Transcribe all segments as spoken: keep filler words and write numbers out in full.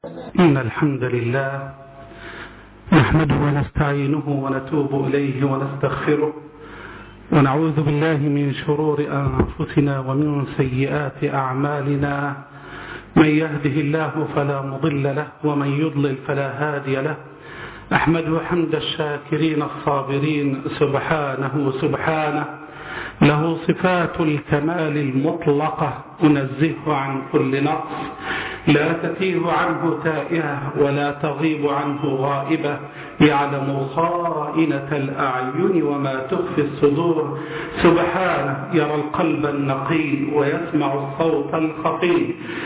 إن الحمد لله نحمده ونستعينه ونتوب إليه ونستغفره ونعوذ بالله من شرور أنفسنا ومن سيئات أعمالنا. من يهده الله فلا مضل له ومن يضلل فلا هادي له. أحمده حمد الشاكرين الصابرين سبحانه سبحانه له صفات الكمال المطلقة أنزهه عن كل نقص، لا تتيه عنه تائهة ولا تغيب عنه غائبة، يعلم خائنة الأعين وما تخفي الصدور. سبحانه يرى القلب النقي ويسمع الصوت الخفي.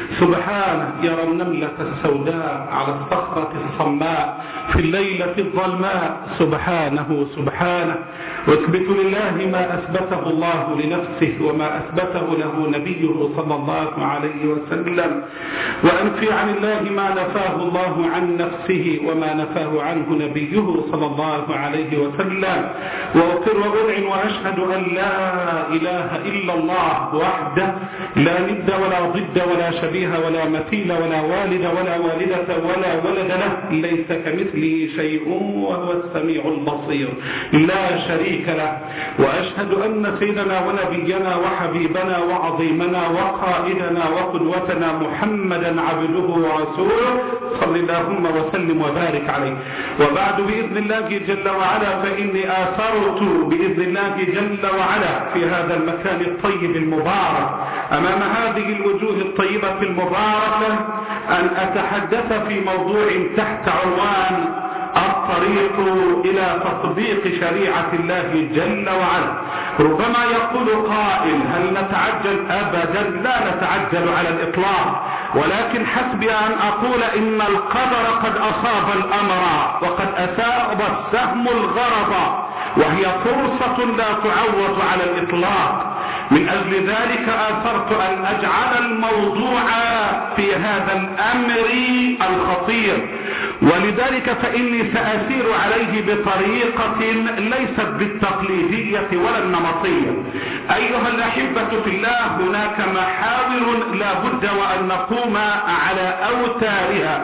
سبحانه يرى النملة السوداء على الصخرة الصماء في الليلة الظلماء. سبحانه سبحانه واثبت لله ما أثبته الله لنفسه وما أثبته له نبيه صلى الله عليه وسلم، وأنفي عن الله ما نفاه الله عن نفسه وما نفاه عنه نبيه صلى الله عليه وسلم. وأقر وأذعن وأشهد أن لا إله إلا الله وحده لا ند ولا ضد ولا شبيه ولا مثيل ولا والد ولا والدة ولا ولد له، ليس كمثله شيء وهو السميع البصير لا شريك له. وأشهد أن سيدنا ونبينا وحبيبنا وعظيمنا وقائدنا وقدوتنا محمدا عبده ورسوله صلى اللهم وسلم وبارك عليه. وبعد بإذن الله جل وعلا فإني آثرت بإذن الله جل وعلا في هذا المكان الطيب المبارك أمام هذه الوجوه الطيبة المباركة أن أتحدث في موضوع تحت عنوان الطريق إلى تطبيق شريعة الله جل وعلا. ربما يقول قائل هل نتعجل؟ أبدا لا نتعجل على الإطلاق، ولكن حسبي أن أقول إن القدر قد أصاب الأمر وقد أصاب السهم الغرض، وهي فرصة لا تعوض على الإطلاق. من أجل ذلك آثرت أن أجعل الموضوع في هذا الأمر الخطير، ولذلك فإني سأسير عليه بطريقة ليست بالتقليدية ولا النمطية. أيها الأحبة في الله، هناك محاور لا بد وأن نقوم على أوتارها.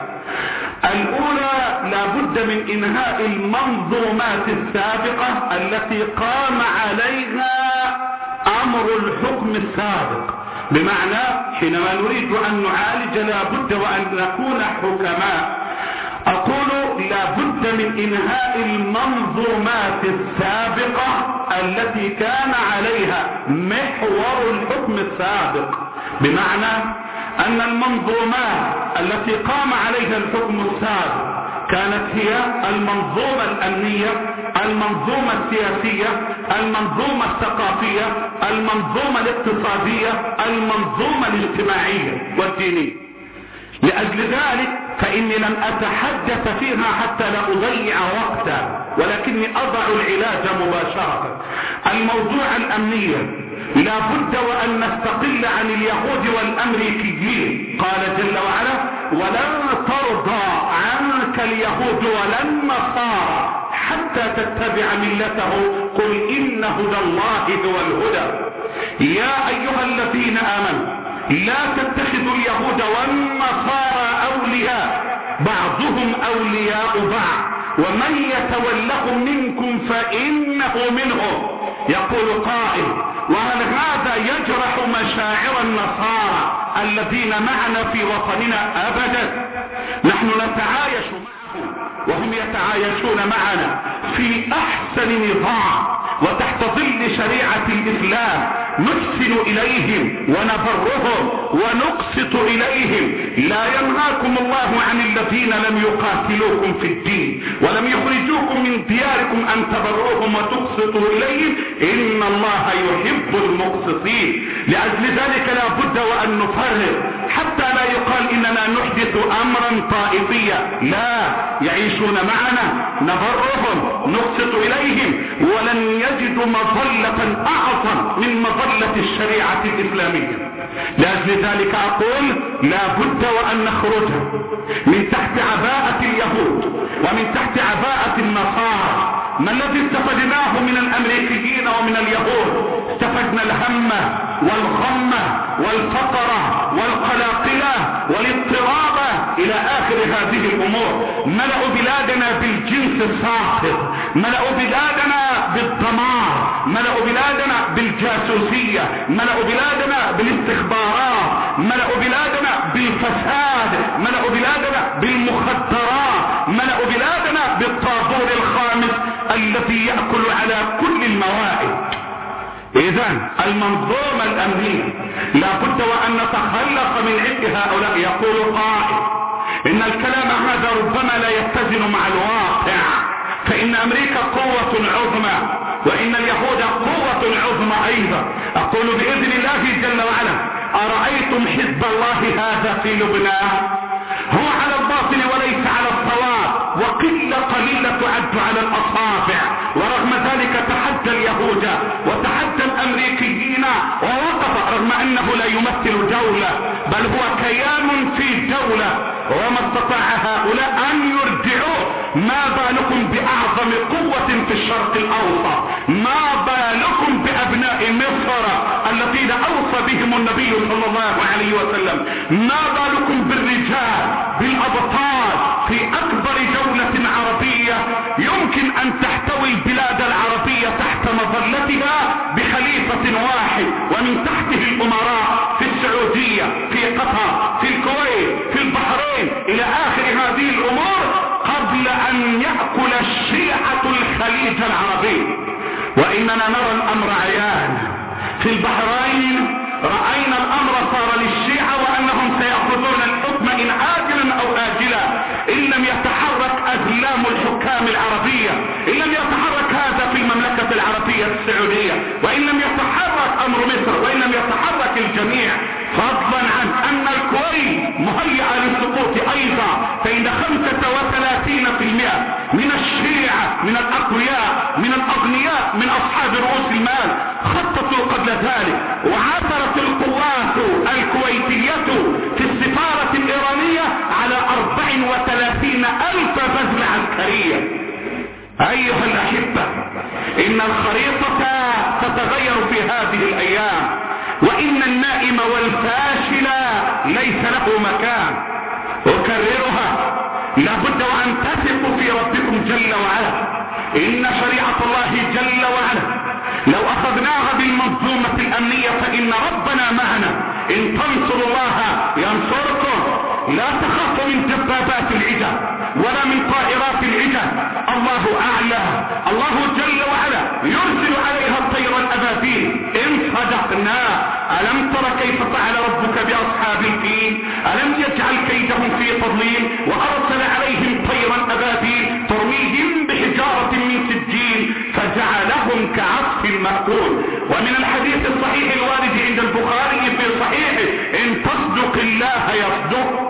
الأولى لا بد من إنهاء المنظومات السابقة التي قام عليها أمر الحكم السابق، بمعنى حينما نريد أن نعالج لا بد وأن نكون حكماء. أقول لا بد من إنهاء المنظومات السابقة التي كان عليها محور الحكم السابق، بمعنى أن المنظومات التي قام عليها الحكم السابق كانت هي المنظومة الأمنية، المنظومة السياسية، المنظومة الثقافية، المنظومة الاقتصادية، المنظومة الاجتماعية والدينية. لأجل ذلك فإني لم أتحدث فيها حتى لا أضيع وقتا، ولكني أضع العلاج مباشرة. الموضوع الأمنية لا بد وأن نستقل عن اليهود والأمريكيين. قال جل وعلا ولن ترضى عنك اليهود ولا النصارى حتى تتبع ملته قل إن هدى الله هو الهدى. يا أيها الذين آمنوا لا تتخذوا اليهود والنصارى أولياء بعضهم أولياء بعض ومن يتولهم منكم فإنه منهم. يقول قائل وهل هذا يجرح مشاعر النصارى الذين معنا في وطننا؟ أبدا، نحن نتعايش معهم وهم يتعايشون معنا في أحسن نظام وتحت ظل شريعة الإسلام. نحسن إليهم ونبرهم ونقسط إليهم. لا ينهاكم الله عن الذين لم يقاتلوكم في الدين ولم يخرجوكم من دياركم أن تبروهم وتقسطوا إليهم إن الله يحب المقسطين. لأجل ذلك لا بد وأن نفرق حتى لا يقال إننا نحدث أمرا طائفيا، لا، يعيشون معنا نبرهم نقسط إليهم، ولن يجدوا مظلة أعظم من مظلة الشريعة الإسلامية. لأجل ذلك أقول لا بد وأن نخرج من تحت عباءة اليهود ومن تحت عباءة النصارى. ما الذي استفدناه من الأمريكيين ومن اليهود؟ استفدنا الهم والغم والفقر والقلاقلة والاضطراب إلى آخر غير هذه الامور. ملأوا بلادنا بالجنس الساخط، ملأوا بلادنا بالدمار، ملأوا بلادنا بالجاسوسية، ملأوا بلادنا بالاستخبارات، ملأوا بلادنا بالفساد، ملأوا بلادنا بالمخدرات، ملأوا بلادنا بالطابور الخامس الذي يأكل على كل الموائد. إذن المنظومة الأمنية لا بد وأن نتخلص من عند هؤلاء. يقول قائل إن الكلام هذا ربما لا يتزن مع الواقع، فإن أمريكا قوة عظمى وإن اليهود قوة عظمى أيضا. أقول بإذن الله جل وعلا: أرأيتم حزب الله هذا في لبنان؟ هو على الباطل وليس على الصواب، وقلة قليلة تعد على الأصابع، ورغم ذلك تحدى اليهود وتحدى الأمريكيين ووقف، رغم أنه لا يمثل دولة بل هو كيان في دولة، وما استطاع هؤلاء أن يرجعوه. ما بالكم بأعظم قوة في الشرق الأوسط؟ ما بالكم بأبناء مصر الذين أوصى بهم النبي صلى الله عليه وسلم؟ ما بالكم بالرجال بالأبطال في أكبر دولة عربية يمكن أن تحتوي البلاد العربية تحت مظلتها بخليفة واحد، ومن تحته الأمراء في السعودية، في قطر، في الكويت، في البحرين، إلى آخر هذه الأمور، قبل أن يأكل الشيعة الخليج العربي. وإننا نرى الأمر عيان. في البحرين رأينا الأمر صار للشيعة وأنهم سيأخذون الحكم إن عاجلا أو آجلا إن لم يتحرك أزلام الحكام العربية، إن لم يتحرك هذا في المملكة العربية السعودية، وإن لم يتحرك أمر مصر، وإن لم يتحرك الجميع، فضلا عن أن الكويت مهيئة للسقوط أيضا. فإن خمسة وثلاثين بالمئة من الشيعة من الأقوياء من الأغنياء من أصحاب رؤوس المال خططوا قبل ذلك، وعثرت القوات الكويتية في السفارة الإيرانية على أربع وثلاثين ألف بذلة عسكرية. أيها الأحبة، إن الخريطة تتغير في هذه الأيام، وإن النائم والفاشل ليس له مكان. أكررها: لابد وأن تثقوا في ربكم جل وعلا. إن شريعة الله جل وعلا لو أخذناها بالمنظومة الأمنية فإن ربنا معنا. إن تنصروا الله ينصركم. لا تخافوا من دبابات العجل ولا من طائرات العجل، الله أعلى. الله جل وعلا يرسل عليها الطير الأبابيل إن صدقنا. ألم تر كيف فعل ربك بأصحاب الفيل؟ ألم يجعل كيدهم في تضليل؟ وأرسل عليهم طيرا أبابيل ترميهم بحجارة من سجيل فجعلهم كعصف مأكول. ومن الحديث الصحيح الوارد عند البخاري في صحيحه: إن تصدق الله يصدق.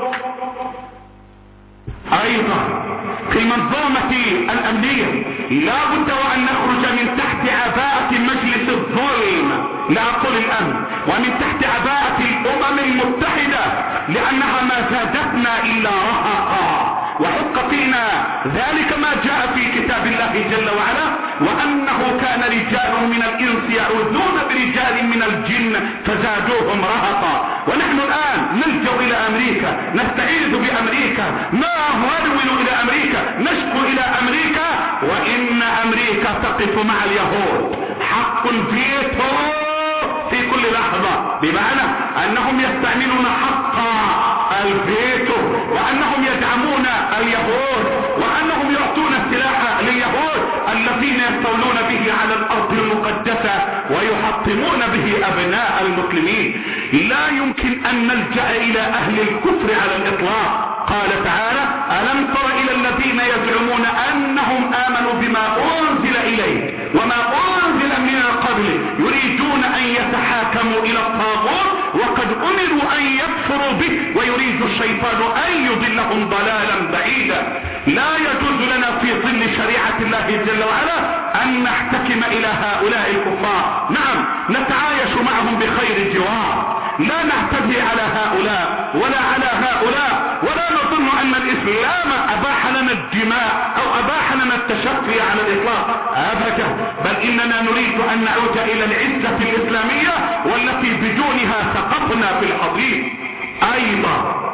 أيضا في المنظومة الأمنية لا بد وأن نخرج من تحت عباءة مجلس الظلم، لا أقول الأمن، ومن تحت عباءة الأمم المتحدة، لأنها ما زادتنا إلا رهقا. وحق فينا ذلك ما جاء في كتاب الله جل وعلا: وأنه كان رجال من الإنس يعوذون برجال من الجن فزادوهم رهقا. ونحن الآن نلجأ إلى أمريكا، نستعيذ بأمريكا، نهرول إلى أمريكا، نشكو إلى أمريكا، وإن أمريكا تقف مع اليهود حق فيتو في كل لحظة، بمعنى أنهم يستعملون حق الفيتو، وأنهم يدعمون اليهود، وأنهم يعطون السلاح لليهود الذين يستولون به على الأرض المقدسة ويحطمون به أبناء المسلمين. لا يمكن أن نلجأ إلى أهل الكفر على الإطلاق. قال تعالى: ألم تر إلى الذين يزعمون أنهم آمنوا بما أنزل إليك وما أنزل من قبل يريدون أن يتحاكموا إلى الطاغوت وقد أمروا أن يكفروا به ويريد الشيطان أن يضلهم ضلالا بعيدا. لا يجوز لنا في ظل شريعة الله جل وعلا أن نحتكم إلى هؤلاء الكفار. نعم، نتعايش معهم بخير جوار، لا نعتدي على هؤلاء ولا على هؤلاء، ولا نظن أن الإسلام أباح لنا الدماء أو أباح لنا التشفي على الإطلاق، أبدا، بل إننا نريد أن نعود إلى العزة الإسلامية والتي بدونها سقطنا في الحضيض. أيضا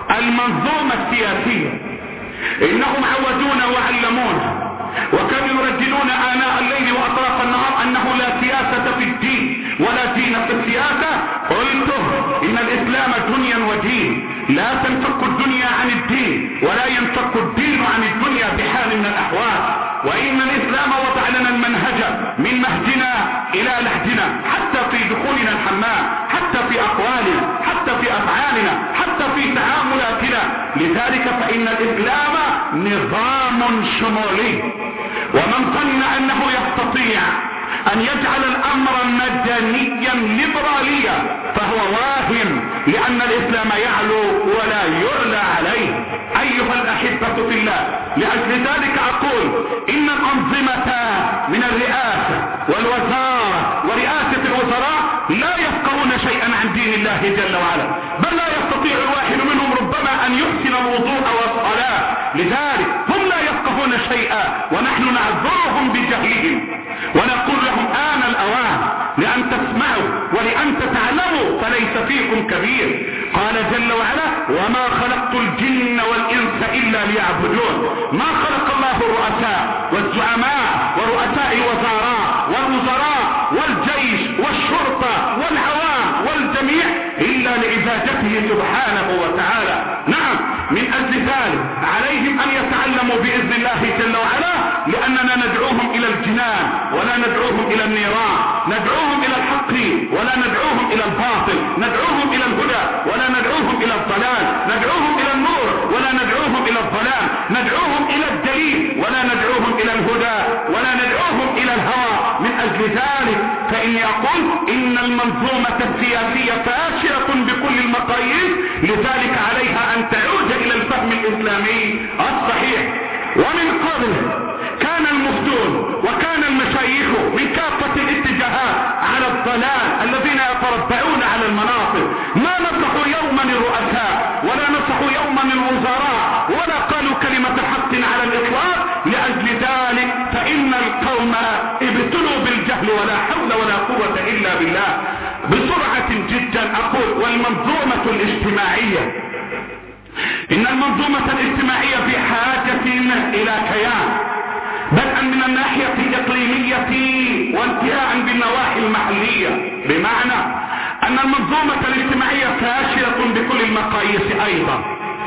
المنظومة السياسية. إنهم عودونا وعلمونا وكانوا يرددون آناء الليل وأطراف النهار أنه لا سياسة في الدين ولا دين في السياسة. قلت إن الإسلام دنيا ودين، لا تنفك الدنيا عن الدين ولا ينفك الدين عن الدنيا بحال من الأحوال. وإن الإسلام وضع لنا المنهج من مهدنا إلى لحدنا، حتى في دخولنا الحمام، حتى في أقوالنا، حتى في أفعالنا، حتى في تعاملاتنا. لذلك فإن الإسلام نظام شمولي، ومن ظن أنه يستطيع أن يجعل الأمر مدنيا ليبراليا فهو واهم، لأن الإسلام يعلو ولا يعلى عليه. أيها الأحبة في الله، لأجل ذلك أقول إن الأنظمة من الرئاسة والوزارة ورئاسة الوزراء لا يفقهون شيئا عن دين الله جل وعلا، بل لا يستطيع الواحد منهم ربما أن يحسن الوضوء والصلاة. لذلك هم لا يفقهون شيئا ونحن نعذرهم بجهلهم ونقول لهم آن الأوان لأن تسمعوا ولأن تتعلموا فليس فيكم كبير. قال جل وعلا: وما خلقت الجن والإنس إلا ليعبدون. ما خلق الله الرؤساء والزعماء ورؤساء الوزراء والوزراء والجيش والشرطة والعوام والجميع إلا لعبادته سبحانه وتعالى. نعم، من أجل ذلك عليهم أن يتعلموا بإذن الله جل وعلا، لأننا ندعوهم إلى الجنان ولا ندعوهم إلى النيران، ندعوهم إلى الحق ولا ندعوهم إلى الباطل، ندعوهم إلى الهدى ولا ندعوهم إلى الضلال، ندعوهم إلى النور ولا ندعوهم إلى الظلام، ندعوهم إلى الدليل ولا ندعوهم إلى الهدى ولا ندعوهم إلى الهوى. من أجل ذلك فإني أقول إن المنظومة السياسية فاشلة بكل المقاييس، لذلك عليها أن تعود إلى الفهم الإسلامي الصحيح. ومن قبل كان المفتون وكان المشايخ من كافة الاتجاهات على الضلال الذين يتربعون على المناصب، ما نصحوا يوما الرؤساء ولا نصحوا يوما الوزراء ولا قالوا كلمة حق على الإطلاق. لأجل ذلك فإن القوم ابتلوا بالجهل ولا حول ولا قوة إلا بالله. بسرعة جدا أقول: والمنظومة الاجتماعية، إن المنظومة الاجتماعية بحاجة إلى كيان، بدءا من الناحية الإقليمية وانتهاء بالنواحي المحلية، بمعنى أن المنظومة الاجتماعية فاشلة بكل المقاييس أيضا.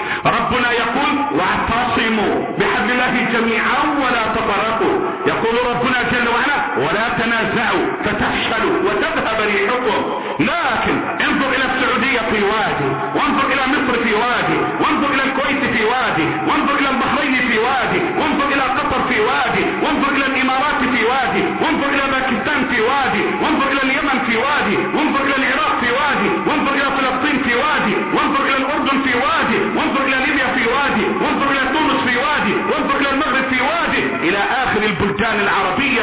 ربنا يقول: واعتصموا بحبل الله جميعا ولا تفرقوا. يقول ربنا جل وعلا: ولا تنازعوا فتفشلوا وتذهب ريحكم. لكن انظر إلى السعودية في وادي، وانظر إلى مصر في وادي، وانظر إلى الكويت في وادي، وانظر إلى البحرين في وادي، وانظر إلى قطر في وادي، وانظر إلى الإمارات في وادي، وانظر إلى باكستان في وادي، وانظر إلى اليمن في وادي، وانظر إلى العراق في وادي، وانظر إلى فلسطين في وادي، وانظر إلى الأردن في وادي، وانظر إلى ليبيا في وادي، وانظر إلى تونس في وادي، وانظر إلى المغرب في وادي، إلى آخر البلدان العربية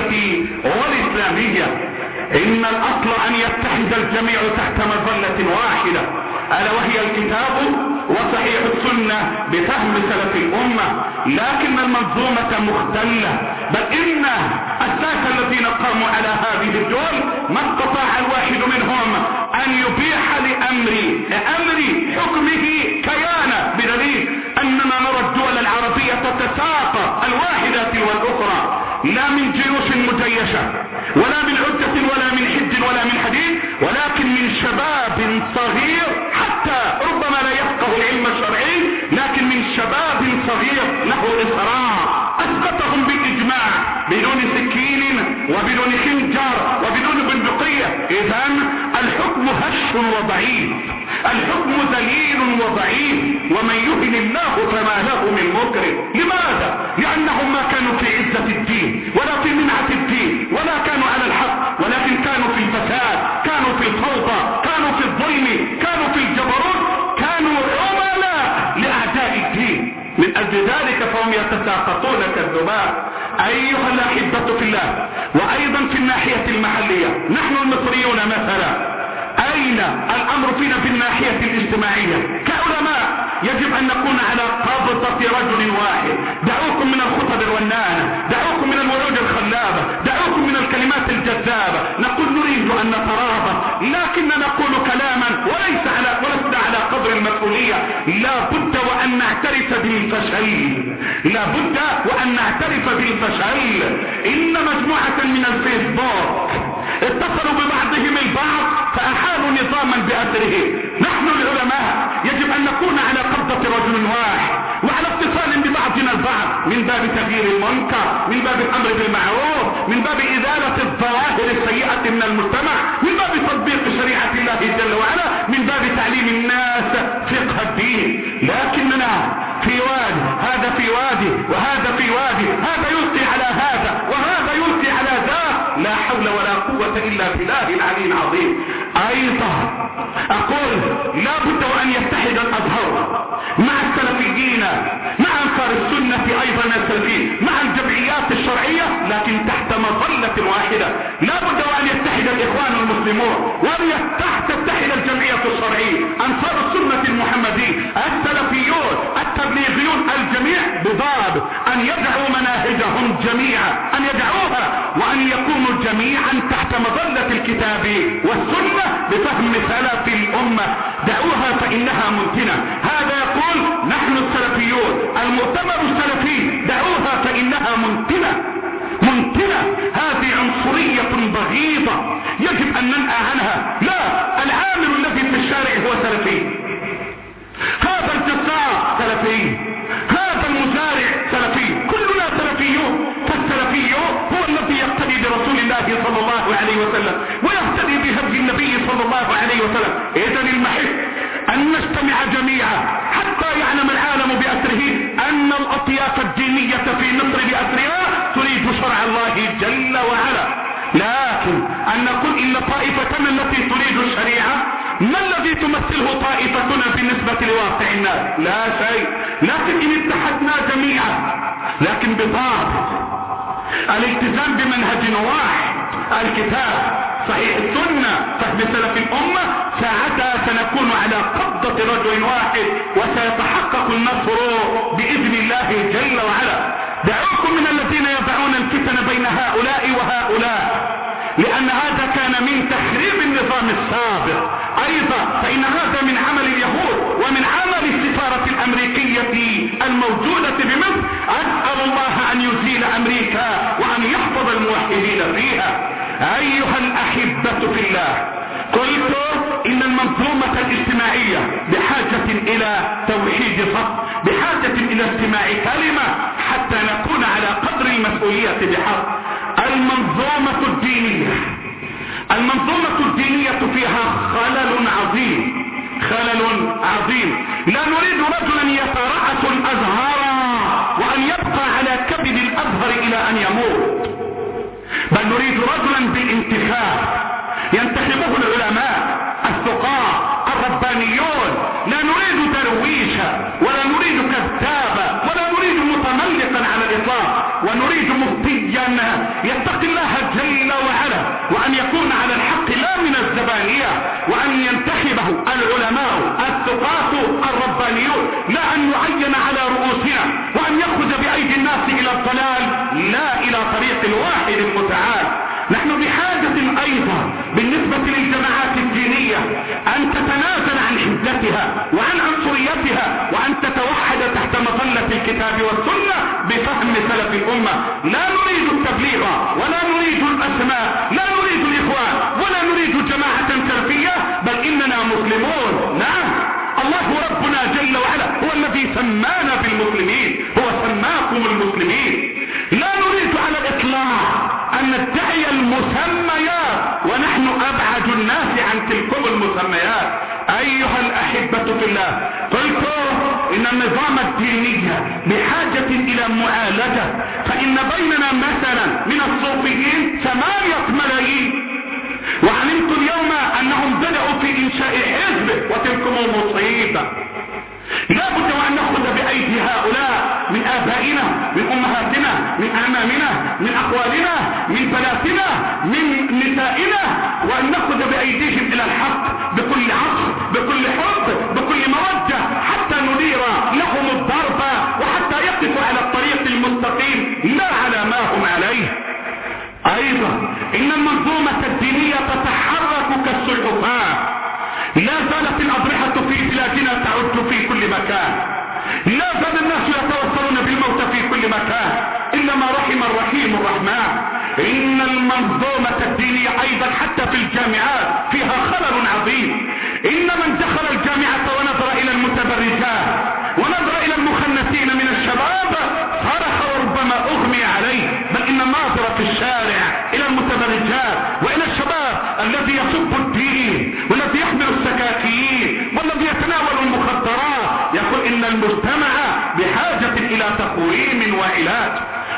والإسلامية. إن الأصل أن يتحد الجميع تحت مظلة واحدة، ألا وهي الكتاب وصحيح السنة بفهم سلف الأمة. لكن المنظومة مختلة، بل إن الساسة الذين قاموا على هذه الدول ما استطاع الواحد منهم أن يبيح لأمر أمر حكمه كيانا، بدليل أننا نرى الدول العربية تتساقط الواحدة والأخرى، لا من جيوش مجيشة ولا من عدة ولا من حج ولا من حديد، ولكن من شباب صغير حتى ربما لا يفقه العلم الشرعي، لكن من شباب صغير له إصرار أسقطهم بالإجماع بدون سكين وبدون خنجر وبدون بندقية. إذن الحكم هش وضعيف، الحكم ذليل وضعيف، ومن يهن الله فما له من مكرم. لماذا؟ لأنهم ما كانوا في عزة الدين ولا في منعة الدين ولا كانوا على الحق، ولكن كانوا في الفساد، كانوا في الفوضى، كانوا في الظلم، كانوا في الجبروت، كانوا عملاء لأعداء الدين. من أجل ذلك فهم يتساقطون كالذباب. أيها الأحبة في الله، وأيضا في الناحية المحلية، نحن المصريون مثلا أين الأمر فينا في الناحية الاجتماعية؟ كعلماء يجب أن نكون على قبضة رجل واحد. دعوكم من الخطب الرنانة، دعوكم من الوعود الخلابة، دعوكم من الكلمات الجذابة. نقول نريد أن نترابط، لكن نقول كلاما وليس على ولسنا على قدر المسؤولية. لا بد بالفشل، لابد وأن نعترف بالفشل. إن مجموعة من الفيسبوك اتصلوا ببعضهم البعض فأحالوا نظاما بأثره. نحن العلماء يجب أن نكون على قبضة رجل واحد وعلى اتصال ببعضنا البعض من باب تغيير المنكر، من باب الأمر بالمعروف، من باب إزالة الظواهر السيئة من المجتمع، من باب تطبيق شريعة الله جل وعلا، من باب تعليم الناس فقه الدين. لكننا في وادي، هذا في وادي وهذا في وادي، هذا يلقي على هذا وهذا يلقي على ذاك، لا حول ولا قوة إلا بالله العلي العظيم. أيضا أقول لا بد وأن يتحد الأزهر مع السلفيين، مع أنصار السنة أيضا السلفيين، مع الجمعيات الشرعية، لكن تحت مظلة واحدة. لا بد وأن يتحد الإخوان المسلمون وأن تتحد الجمعية الشرعية، أنصار السنة المحمديين، السلفيون، التبليغيون، الجميع بضابط أن يدعوا مناهجهم جميعا، أن يدعوها وأن يكونوا جميعا تحت مظلة الكتاب والسنة بفهم سلف الأمة. دعوها فإنها منتنة. هذا يقول نحن السلفيون، المؤتمر السلفي، دعوها فإنها منتنة منتنة. هذه عنصرية بغيضة يجب أن ننأى عنها. لا، العامل الذي في الشارع هو سلفي، هذا الجزار سلفي، هذا المزارع سلفي، كلنا سلفيون. فالسلفي هو الذي يقتدي برسول الله صلى الله عليه وسلم ويقتدي بهدي النبي صلى الله عليه وسلم. إذن المحك أن نجتمع جميعا حتى يعلم العالم بأسره أن الأطياف الدينية في مصر بأسرها تريد شرع الله جل وعلا. لكن أن نقول إن طائفتنا التي تريد الشريعة، ما الذي تمثله طائفتنا بالنسبة لواقع الناس؟ لا شيء. لكن إن اتحدنا جميعا، لكن بضابط الالتزام بمنهج واحد، الكتاب صحيح السنة فهم سلف الأمة، ساعتها سنكون على قبضة رجل واحد وسيتحقق النصر بإذن الله جل وعلا. دعوكم من الذين يضعون الفتن بين هؤلاء وهؤلاء، لأن هذا كان من تخريب النظام السابق. أيضا فإن هذا من عمل اليهود ومن عمل السفارة الأمريكية الموجودة بمصر. أسأل الله أن يزيل أمريكا وأن يحفظ الموحدين فيها. أيها الأحبة في الله، قلت إن المنظومة الاجتماعية بحاجة إلى توحيد صف، بحاجة إلى استماع كلمة حتى نكون على قدر المسؤولية بحق. المنظومة الدينية المنظومة الدينية فيها خلل عظيم، خلل عظيم. لا نريد رجلا يترأس الأزهر وأن يبقى على كبد الأزهر إلى أن يموت، بل نريد رجلا بالانتخاب ينتخبه العلماء الثقاء الربانيون. لا نريد درويشا ولا نريد كذابا ولا نريد متملقا على الإطلاق، ونريد مفتيا يتقي الله جل وعلا وأن يكون على الحق لا من الزبانية، وأن ينتخبه العلماء الثقات الربانيون، لا أن يعين على رؤوسنا وأن يأخذ بأيدي الناس إلى الضلال، لا إلى طريق الواحد المتعال. نحن بحاجة أيضا بالنسبة للجماعات الدينية أن تتنازل عن حدتها وعن عنصريتها وأن تتوحد تحت مظلة الكتاب والسنة بفهم سلف الأمة. لا نريد التبليغ ولا نريد الأسماء، لا نريد الإخوان ولا نريد جماعة سلفية، بل إننا مسلمون. نعم، الله ربنا جل وعلا هو الذي سمانا بالمسلمين، هو سماكم المسلمين. لا نريد على الإطلاق أن ندعي المسميات ونحن أبعد الناس عن تلكم المسميات. أيها الأحبة في الله، قلت إن النظام الديني بحاجة إلى معالجة، فإن بيننا مثلا من الصوفيين ثمانية ملايين، وعلمت اليوم أنهم بدأوا في إنشاء حزب وتلكم مصيبة. لا بد وأن نأخذ بأيدي هؤلاء من آبائنا، من أمهاتنا، من أعمامنا، من أخوالنا، من بناتنا، من نسائنا، وأن نأخذ بأيديهم إلى الحق بكل عطف، بكل حب، بكل مودة، حتى ندير لهم الضرب وحتى يقفوا على الطريق المستقيم لا على ما هم عليه. أيضا إن المنظومة الدينية تتحرك كالسلحفاة. لا زالت الأضرحة في بلادنا تعد في كل مكان، لا زال الناس إن المنظومة الدينية أيضا حتى في الجامعات فيها خلل عظيم. إن من دخل الجامعة ونظر إلى المتبرجات ونظر إلى المخنثين من الشباب صرخ وربما أغمي عليه، بل إن الناظر في الشارع إلى المتبرجات وإلى الشباب الذي يسب الدين والذي يحمل السكاكين والذي يتناول المخدرات يقول إن المجتمع بحاجة إلى تقويم وعلاج،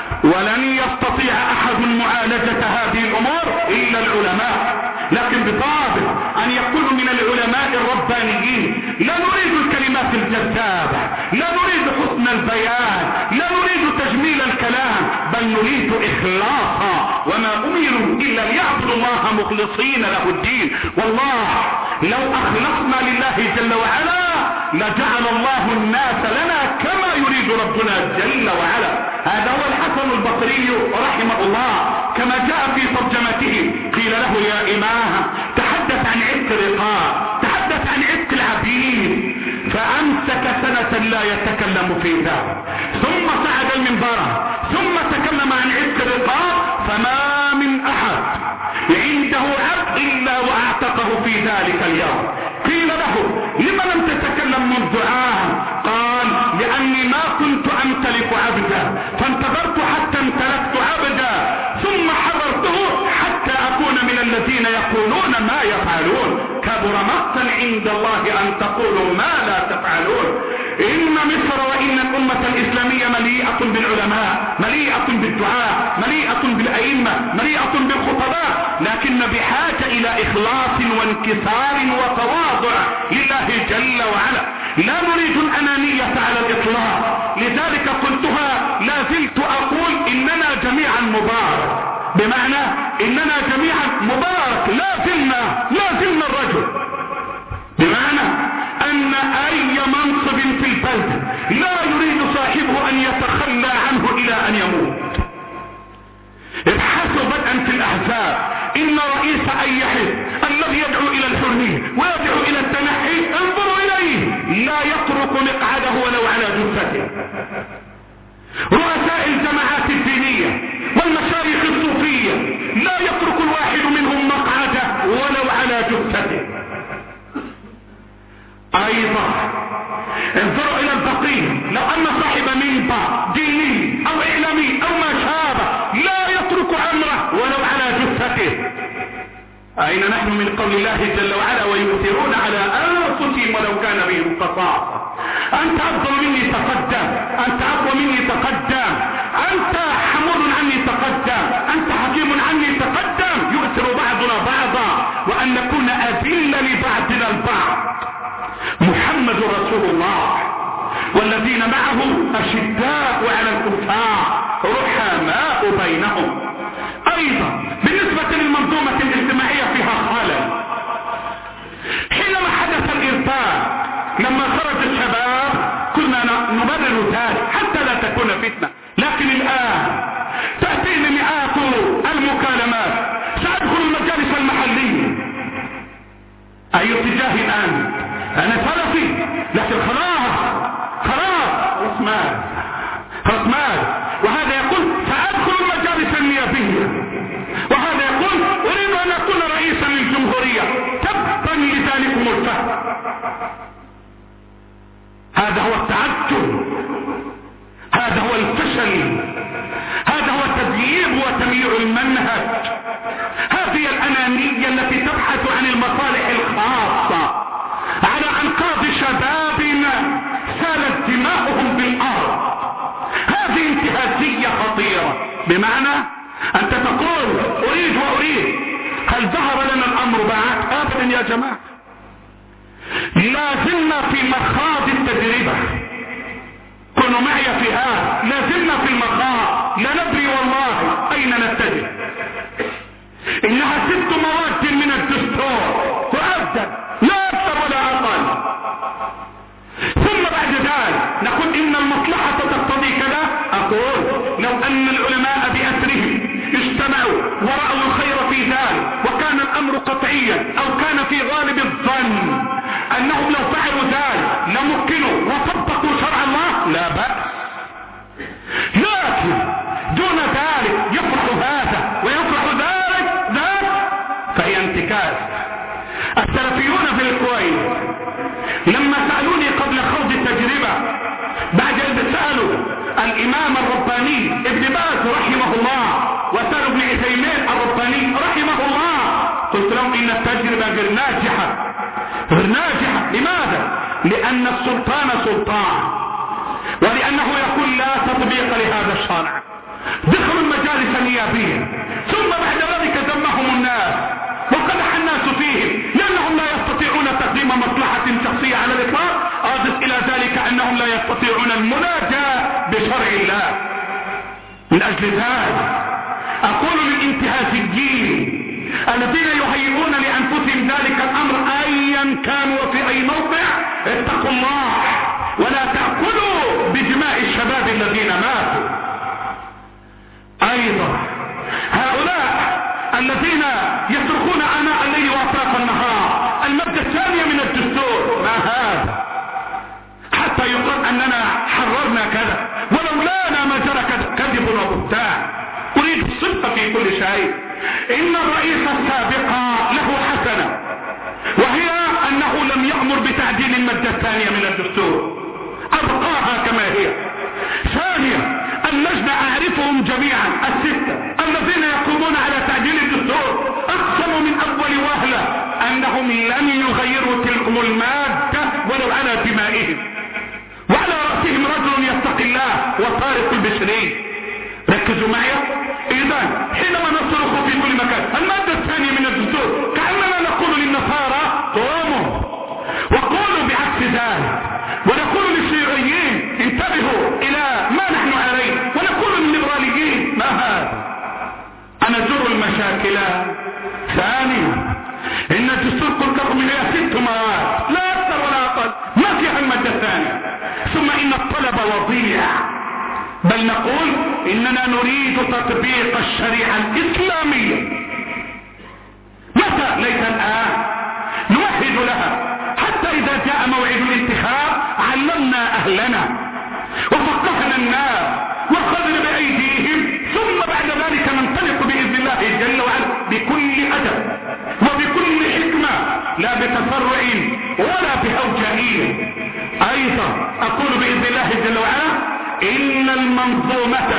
ولن يستطيع أحد معالجة هذه الأمور إلا العلماء، لكن بطابع أن يكونوا من العلماء الربانيين. لا نريد الكلمات الجذابة، لا نريد حسن البيان، لا نريد تجميل الكلام، بل نريد إخلاصا، وما أمروا إلا ليعبدوا الله مخلصين له الدين. والله لو أخلصنا لله جل وعلا لجعل الله الناس لنا كما يريد ربنا جل وعلا. هذا هو الحسن البصري رحمه الله كما جاء في ترجمته، قيل له يا إمام تحدث عن عتق الرقاب، تحدث عن عتق العبيد، فأمسك سنة لا يتكلم في ذلك، ثم صعد المنبر ثم تكلم عن عتق الرقاب، فما من أحد عنده عبد إلا وأعتقه في ذلك اليوم. قيل له لما لم تتكلم منذ عام؟ قال لأني ما كنت أمتلك عبدا فانتظرت حتى امتلكت عبدا ثم حضرته حتى أكون من الذين يقولون ما يفعلون. كبر مقتا عند الله أن تقولوا ما لا تفعلون. إن مصر وإن الأمة الإسلامية مليئة بالعلماء، مليئة بالدعاء، مليئة بالأئمة، مليئة بالخطباء، لكن بحاجة إلى إخلاص وانكسار وتواضع لله جل وعلا. لا نريد الأنانية على الإطلاق، لذلك قلتها لا زلت أقول إننا جميعا مبارك، بمعنى إننا جميعا مبارك، لا زلنا لا زلنا الرجل، بمعنى أن أي منصب في البلد لا يريد صاحبه أن يتخلى عنه إلى أن يموت. ابحثوا بدءا في الأحزاب، إن رئيس أي حزب الذي يدعو إلى الحرية ويدعو إلى التنحي انظروا إليه لا يترك مقعده ولو على جثته. رؤساء الجماعات الدينية والمشايخ الصوفية لا يترك الواحد منهم مقعده ولو على جثته. أيضا انظروا إلى الفقيه، لو أن صاحب منبر ديني أو إعلامي أو ما شابه لا يترك أمره ولو على جثته. أين نحن من قول الله جل وعلا ويؤثرون على أنفسهم ولو كان بهم خصاصة؟ أنت أفضل مني تقدم، أنت أقوى مني تقدم، أنت حمود عني تقدم، أنت حكيم عني تقدم. يؤثر بعضنا بعضا وأن نكون أذل لبعضنا البعض. محمد رسول الله والذين معه أشداء على الكفار رحماء بينهم. أيضا بالنسبة للمنظومة الاجتماعية فيها خلل. حينما حدث الإرهاب لما خرج الشباب كنا نبرر ذلك حتى لا تكون فتنة، لكن الآن تأتيني مئات المكالمات سأدخل المجالس المحلية. أي اتجاه الآن؟ أنا سلفي لكن خلاص خلاص خلاص مال خلاص مال. وهذا يقول سأدخل المجالس النيابية، وهذا يقول أريد أن أكون رئيسا للجمهورية. تبا لذلكم الفهم. هذا هو التعجب، هذا هو الفشل، هذا هو تضييع وتمييع المنهج، هذه الأنانية التي تبحث عن المصالح الخاصة على أنقاض شبابنا سالت دماؤهم بالأرض. هذه انتهازية خطيرة، بمعنى أنت تقول أريد وأريد. هل ظهر لنا الأمر بعد؟ أبدا يا جماعة، لازلنا في مخاض التجربة. كونوا معي في هذا، لازلنا في المخاض، لا ندري والله أين نتجه. إنها ست مواد من الدستور تؤدد لا أكثر ولا أقل، ثم بعد ذلك نقول إن المصلحة تقتضي كذا. أقول لو أن العلماء بأسرهم اجتمعوا ورأوا الخير في ذلك وكان الأمر قطعيا أو كان في غالب الظن أنهم لو فعلوا ذلك لمكنوا وطبقوا شرع الله لا بأس. غير ناجحة. لماذا؟ لأن السلطان سلطان، ولأنه يقول لا تطبيق لهذا الشرع. دخلوا المجالس النيابية ثم بعد ذلك ذمهم الناس وقدح الناس فيهم لأنهم لا يستطيعون تقديم مصلحة شخصية على الإطلاق، أضف إلى ذلك أنهم لا يستطيعون المناجاة بشرع الله. من أجل ذلك أقول للانتهازيين الذين يهيئون لأنفسهم ذلك الأمر أيا كانوا وفي أي موضع، اتقوا الله ولا تأكلوا بدماء الشباب الذين ماتوا. أيضا هؤلاء الذين يصرخون آناء الليل وأطراف النهار المادة الثانية من الدستور، ما هذا؟ حتى يقال أننا حررنا كذا ولولانا ما جرى كذا. كذب وبهتان. أريد الصدق في كل شيء. إن الرئيس السابق له حسنة، وهي أنه لم يأمر بتعديل المادة الثانية من الدستور، أبقاها كما هي. ثانيا اللجنة أعرفهم جميعا الستة الذين يقومون على تعديل الدستور أقسموا من أول وهلة أنهم لن يغيروا تلك المادة ولو على دمائهم، وعلى رأسهم رجل يتقي الله وطارق البشري. ركزوا معي. إذن حينما نصرخ في كل مكان المادة الثانية من الدستور كأننا نقول للنصارى قوموا، وقولوا بعكس ذلك، ونقول للشيوعيين انتبهوا إلى ما نحن عليه، ونقول للليبراليين ما هذا. أنا جر المشاكل. ثانيا إن الدستور قلت لكم هي ست مواد لا أكثر ولا أقل، ما فيها المادة الثانية. ثم إن الطلب وضيع، بل نقول إننا نريد تطبيق الشريعة الإسلامية. متى؟ ليس الآن، نوحد لها حتى إذا جاء موعد الانتخاب علمنا أهلنا وفقهنا الناس وخذنا بأيديهم، ثم بعد ذلك ننطلق بإذن الله جل وعلا بكل أدب وبكل حكمة، لا بتسرع ولا بهوجائية. أيضا أقول بإذن الله جل وعلا إن المنظومة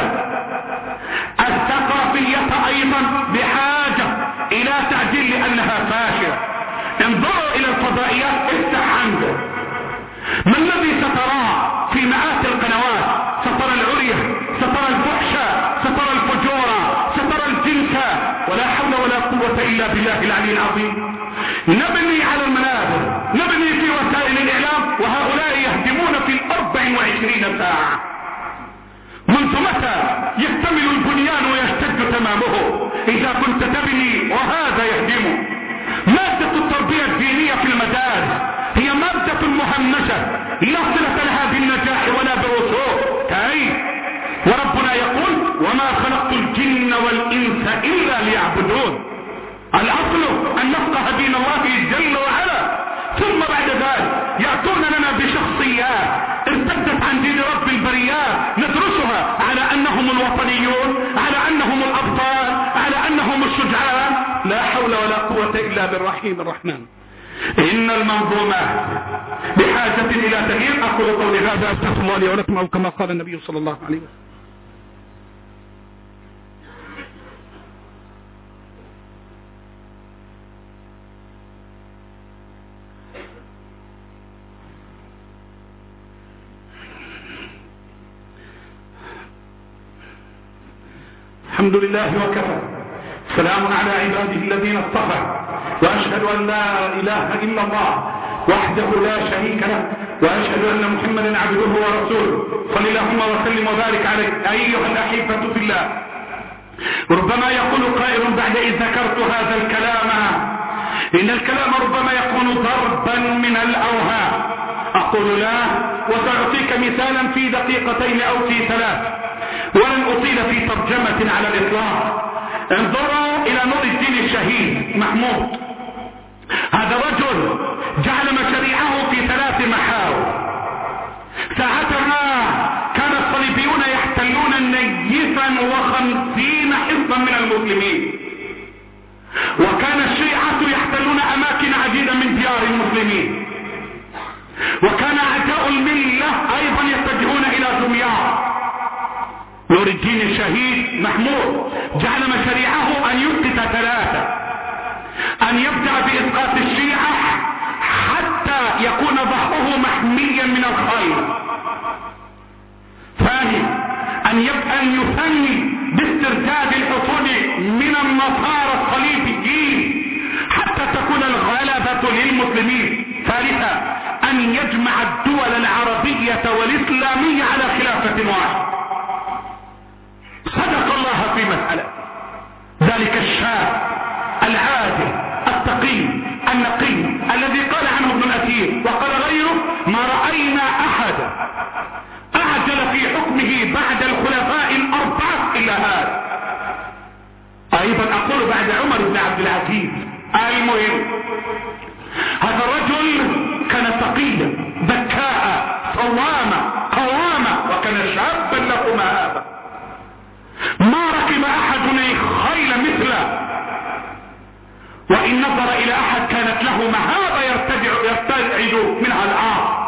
الثقافية أيضا بحاجة إلى تعديل لأنها فاشلة. انظروا إلى الفضائيات، افتح عنده ما الذي ستراه في مئات القنوات؟ سترى العرية، سترى الفحشة، سترى الفجورة، سترى الجنسة، ولا حول ولا قوة إلا بالله العلي العظيم. نبني على المنابر، نبني في وسائل الإعلام، وهؤلاء يهدمون في الأربع وعشرين ساعة. منذ متى يكتمل البنيان ويشتد تمامه إذا كنت تبني وهذا يهدمه؟ مادة التربية الدينية في المدارس هي مادة مهمشة لا صلة لها بالنجاح ولا بالرسوخ. كيف؟ وربنا يقول وما خلقت الجن والإنس إلا ليعبدون. الأصل أن نفقه دين الله جل وعلا، ثم بعد ذلك يأتون لنا بشخصيات ارتدت عن دين رب البريات ندرسها على أنهم الوطنيون، على أنهم الأبطال، على أنهم الشجعان. لا حول ولا قوة إلا بالرحيم الرحمن. إن المنظومات بحاجة إلى تغيير. أقول قولي هذا أستغفر الله لي ولكم، أو كما قال النبي صلى الله عليه وسلم. الحمد لله وكفى، سلام على عباده الذين اصطفى، وأشهد أن لا إله إلا الله وحده لا شريك له، وأشهد أن محمدا عبده ورسوله، صل اللهم وسلم وبارك عليه. أيها الأحبة في الله، ربما يقول قائل بعد إذ ذكرت هذا الكلام إن الكلام ربما يكون ضربا من الأوهام. أقول لا، وسأعطيك مثالا في دقيقتين أو في ثلاث، ولن أطيل في ترجمة على الإطلاق. انظروا إلى نور الدين الشهيد محمود. هذا رجل جعل مشاريعه في ثلاث محاور. ساعتها كان الصليبيون يحتلون نيفا وخمسين حزبا من المسلمين، وكان الشيعة يحتلون أماكن عديدة من ديار المسلمين، وكان أعداء الملة أيضا يتجهون إلى دمياط. نور الدين الشهيد محمود جعل مشاريعه أن يسقط ثلاثة: أن يبدأ بإسقاط الشيعة حتى يكون ظهره محميا من الخيل. ثاني ان يبقى ان يثني باسترداد الحصول من النصارى الصليبيين حتى تكون الغلبة للمسلمين. ثالثا ان يجمع الدول العربية والاسلامية على خلافة واحدة. صدق الله في مسألة ذلك الشاب العادل التقي النقي الذي قال عنه ابن الأثير وقال غيره: ما رأينا أحدا أعجل في حكمه بعد الخلفاء الأربعة إلا هذا. أيضا أقول بعد عمر بن عبد العزيز. المهم هذا الرجل كان تقيا ذكاء صواما قواما وكان شابا له مهابة. ما ركب أحد خيل مثله، وإن نظر إلى أحد كانت له مهابة يرتدع يرتدع منها الآخر.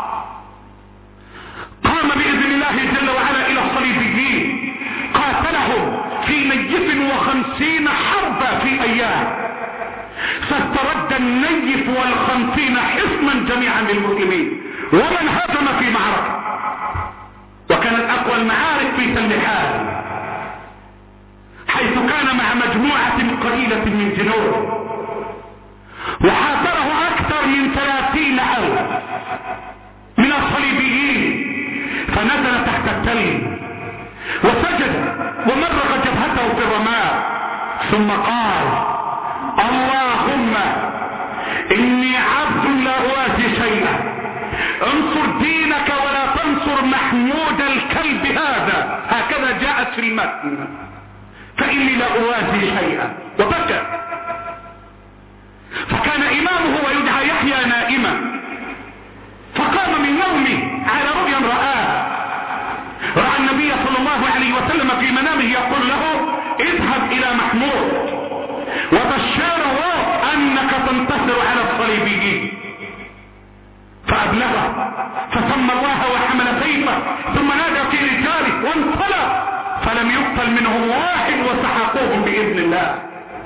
قام بإذن الله جل وعلا إلى الصليبيين قاتلهم في نيف وخمسين حربا في أيام، فاسترد النيف والخمسين حصنا جميعا للمسلمين ومن هزم في معركة. وكانت أقوى المعارك في سلحان، حيث كان مع مجموعة قليلة من جنود، وحاصره أكثر من ثلاثين ألف من الصليبيين، فنزل تحت التل وسجد ومرغ جبهته في الرماد ثم قال: اللهم إني عبد لا أوازي شيئا، انصر دينك ولا تنصر محمود الكلب هذا. هكذا جاءت في المتن: فإني لا أوازي شيئا. وبكى. فكان إمامه ويدعى يحيى نائما، فقام من نومه على رؤيا رآه، رأى النبي صلى الله عليه وسلم في منامه يقول له: اذهب إلى محمود وبشره أنك تنتصر على الصليبيين. فأبلغه فسمى الله وحمل سيفه ثم نادى في رجاله وانطلق، فلم يقتل منهم واحد وسحقوهم بإذن الله.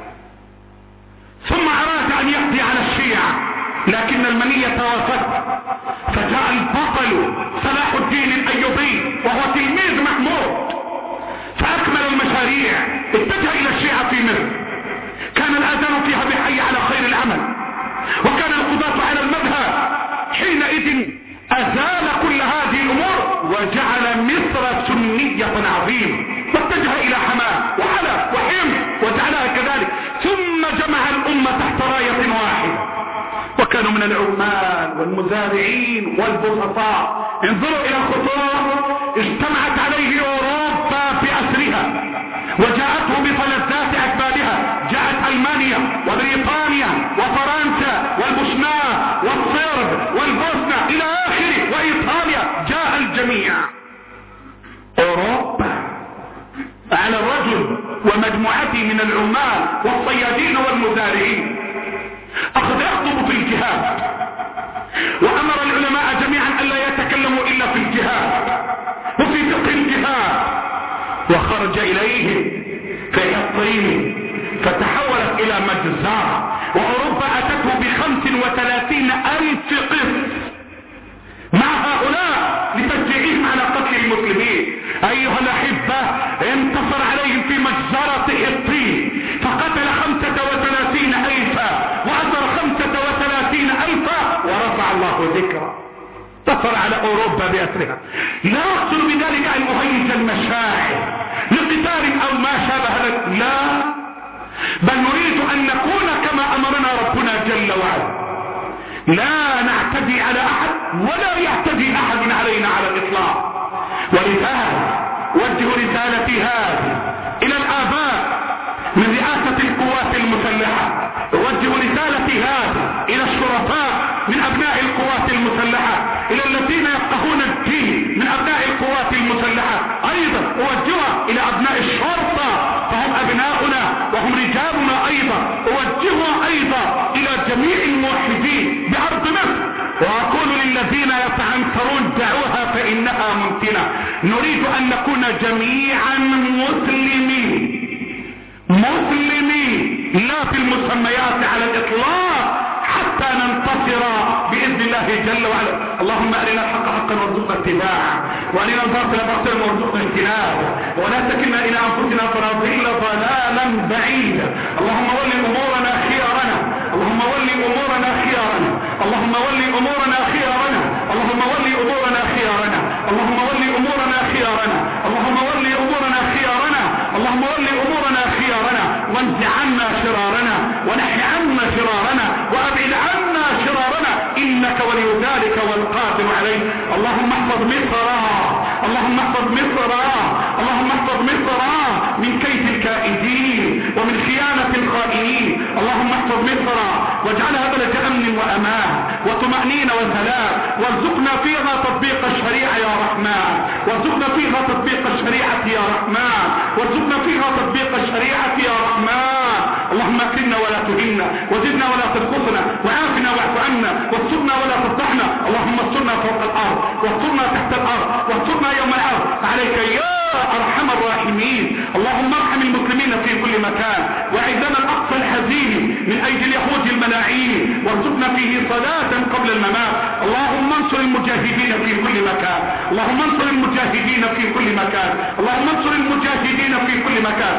ثم أراد أن يقضي على الشيعة لكن المنية وافته، فجاء البطل صلاح الدين الأيوبي وهو تلميذ محمود فأكمل المشاريع. اتجه إلى الشيعة في مصر، كان الأذان فيها بحي على خير العمل، وكان القضاة على المذهب. حينئذ أزال كل هذه الأمور وجعل مصر سنية عظيمة، واتجه إلى حماه وحلب وحمص وجعلها كذلك، ثم جمع الأمة تحت راية واحدة، وكانوا من العمال والمزارعين والبسطاء. انظروا إلى الخطوط اجتمعت عليه أوروبا بأسرها وجاءته بفلذات أكبادها. جاءت ألمانيا وبريطانيا وفرنسا والبوسنة والصرب والبوسنة إلى آخره، وإيطاليا، جاء الجميع. أوروبا على الرجل ومجموعته من العمال والصيادين والمزارعين. أخذ يخطب في الجهاد، وأمر العلماء جميعا ألا يتكلموا إلا في الجهاد وفي فقه الجهاد، وخرج إليه في حطين فتحولت إلى مجزرة. وأوروبا أتته بخمس وثلاثين ألف قس مع هؤلاء لتشجيعهم على قتل المسلمين. أيها الأحبة، انتصر عليهم في مجزرة حطين فقتل خمسة وثلاثين ألفا وأسر خمسة وثلاثين ألفا ورفع الله ذكره. انتصر على أوروبا بأسرها. لا أقصد بذلك أن أهيج المشاعر لقتال أو ما شابه ذلك، لا، بل نريد أن نكون كما أمرنا ربنا جل وعلا، لا نعتدي على أحد ولا يعتدي أحد علينا على الإطلاق. ولذلك وجه رسالتي هذه إلى الآباء من رئاسة القوات المسلحة، وجه رسالتي هذه إلى الشرفاء من أبناء القوات المسلحة، إلى الذين يفقهون الدين من أبناء القوات المسلحة، أيضا أوجهها إلى أبناء الشرطة فهم أبناؤنا وهم رجالنا، أيضا أوجهها أيضا إلى جميع الموحدين بأرض مصر، وأقول للذين يتعنصرون دعوها فإنها ممكنة. نريد أن نكون جميعا مسلمين مسلمين لا في المسميات على الإطلاق حتى ننتصر ناصرا بإذن الله جل وعلا. اللهم أرنا الحق حقا وارزقنا اتباعه، وأرنا الباطل باطلا وارزقنا اجتنابه، ولا تكلنا إلى أنفسنا فنضل ضلالا بعيدا. اللهم ول أمورنا خيارنا، اللهم ول أمورنا خيارنا، اللهم ول أمورنا خيارنا، اللهم ول أمورنا خيارنا، اللهم ول أمورنا خيارنا، اللهم ول أمورنا خيارنا، اللهم ول أمورنا خيارنا، وانزع عنا شرارنا، ونحي عنا شرارنا، وأبعد عنا شرارنا، إنك ولي ذلك والقادر عليه. اللهم احفظ مصر، اللهم احفظ مصر، اللهم احفظ مصر من كيد الكائدين ومن خيانة الخائنين. اللهم احفظ مصر واجعلها بلد أمن وأمان وطمأنينة وسلام، وارزقنا فيها تطبيق الشريعة يا رحمن، وارزقنا فيها تطبيق الشريعة يا رحمن، وارزقنا فيها تطبيق الشريعة يا رحمن. اللهم اكرمنا ولا تهنا، وزدنا ولا تنقصنا، وعافنا واعف عنا، واسترنا ولا تفضحنا. اللهم استرنا فوق الارض، واسترنا تحت الارض، واسترنا يوم الارض. عليك يا ارحم الراحمين. اللهم ارحم المسلمين في كل مكان، واعذنا الاقصى الحزين من ايدي اليهود الملاعين، وارزقنا فيه صلاة قبل الممات. اللهم انصر المجاهدين في كل مكان، اللهم انصر المجاهدين في كل مكان، اللهم انصر المجاهدين في كل مكان.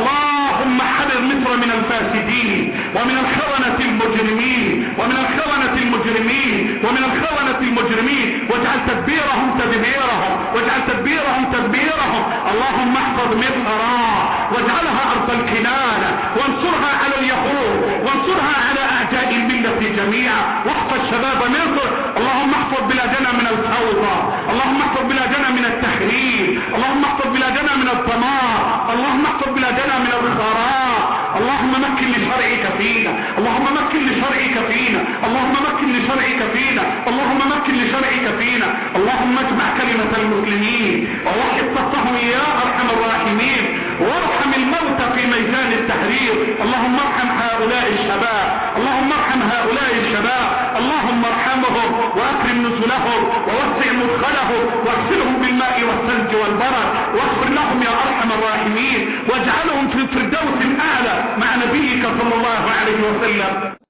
اللهم حرر مصر من الفاسدين ومن الخونة المجرمين ومن الخونة المجرمين ومن الخونة المجرمين، واجعل تدبيرهم تدبيرهم، واجعل تدبيرهم تدبيرهم. اللهم احفظ مصر واجعلها ارض الكنانة، وانصرها على اليهود، وانصرها على اعداء الملة جميعا، واحفظ شباب مصر. اللهم احفظ بلادنا من الفوضى، اللهم احفظ بلادنا من التخريب، اللهم احفظ بلادنا من الدمار، اللهم احفظ بلادنا من الخراب. اللهم مكن لشرعك فينا، اللهم مكن لشرعك فينا، اللهم مكن لشرعك فينا، اللهم مكن لشرعك فينا. اللهم اجمع كلمة المسلمين ووحد صفهم يا ارحم الراحمين، وارحم الموتى في ميدان التحرير. اللهم ارحم هؤلاء الشباب، اللهم ارحم هؤلاء الشباب، اللهم ارحمهم واكرم نزلهم ووسع مدخلهم، واغسلهم بالماء والثلج والبرد، واغفر لهم يا ارحم الراحمين، واجعلهم في الفردوس الاعلى مع نبيك صلى الله عليه وسلم.